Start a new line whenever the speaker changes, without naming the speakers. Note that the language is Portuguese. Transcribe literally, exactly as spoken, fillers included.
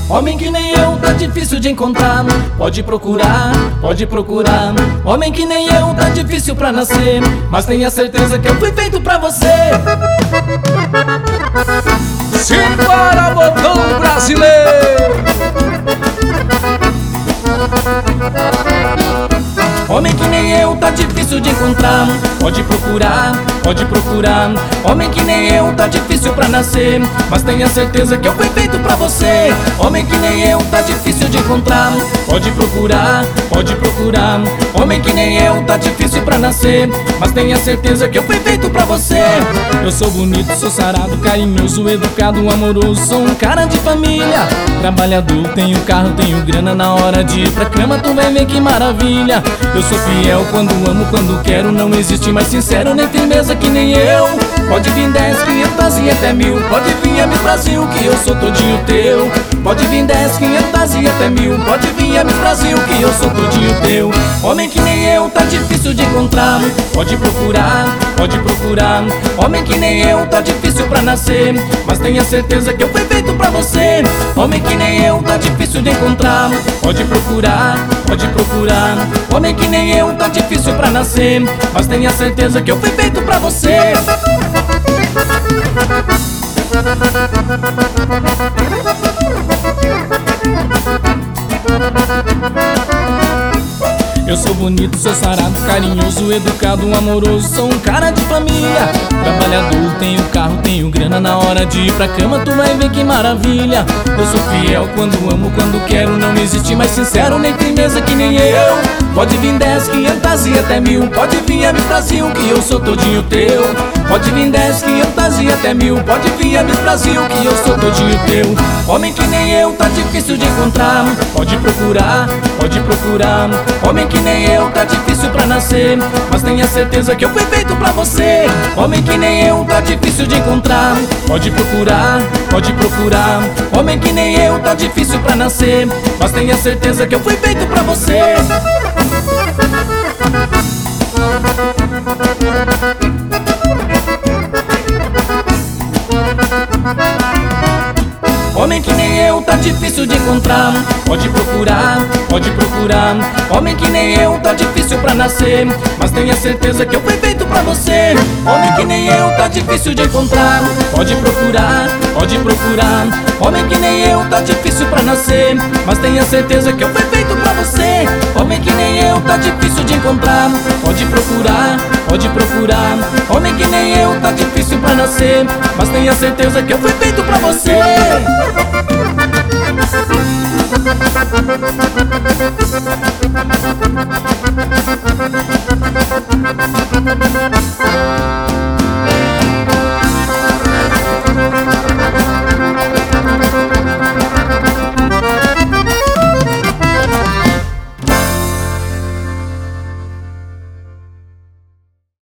Homem que nem eu tá difícil de encontrar. Pode procurar, pode procurar. Homem que nem eu tá difícil pra nascer, mas tenha certeza que eu fui feito pra você.
Simbora, botão brasileiro!
Homem que nem eu tá difícil de encontrar. Pode procurar, pode procurar. Homem que nem eu tá difícil pra nascer, mas tenha certeza que eu fui feito pra você. Homem que nem eu tá difícil de encontrar. Pode procurar, pode procurar. Homem que nem eu tá difícil pra nascer, mas tenha certeza que eu fui feito pra você. Eu sou bonito, sou sarado, carinhoso, educado, amoroso. Sou um cara de família, trabalhador, tenho carro, tenho grana. Na hora de ir pra cama tu vai ver que maravilha. Eu sou fiel quando amo, quando quero. Não existe mais sincero nem firmeza que nem eu. Pode vir dez, quinhentas e até mil. Pode vir a Miss Brasil que eu sou todinho teu. Pode vir dez, quinhentas e até mil. Pode vir a Miss Brasil que eu sou todinho teu. Homem que nem eu tá difícil de encontrar. Pode procurar, pode procurar. Homem que nem eu tá difícil pra nascer, mas tenha certeza que eu fui feito pra você. Homem que nem eu tá difícil de encontrar. Pode procurar, pode procurar. Homem que nem eu tá difícil pra nascer, mas tenha certeza que eu fui feito pra você. Eu sou bonito, sou sarado, carinhoso, educado, amoroso. Sou um cara de família, trabalhador, tenho carro, tenho grana. Na hora de ir pra cama tu vai ver que maravilha. Eu sou fiel quando amo, quando quero. Não existe mais sincero nem firmeza que nem eu. Pode vir dez, quinhentas e até mil. Pode vir a Miss Brasil que eu sou todinho teu. Pode vir dez, quinhentas e até mil. Pode vir a Miss Brasil que eu sou todinho teu. Homem que nem eu tá difícil de encontrar. Pode procurar, pode procurar. Homem que nem eu tá difícil pra nascer, mas tenha certeza que eu fui feito pra você. Homem que nem eu tá difícil de encontrar. Pode procurar, pode procurar. Homem que nem eu tá difícil pra nascer, mas tenha certeza que eu fui feito pra você. Homem que nem eu tá difícil de encontrar. Pode procurar, pode procurar. Homem que nem eu tá difícil pra nascer, mas tenha certeza que eu fui feito pra você. Homem que nem eu tá difícil de encontrar. Pode procurar, pode procurar. Homem que nem eu tá difícil pra nascer, mas tenha certeza que eu fui feito pra você. Homem que nem eu tá difícil de encontrar. Pode procurar, pode procurar. Homem que nem eu tá difícil pra nascer, mas tenha certeza que eu fui feito pra você.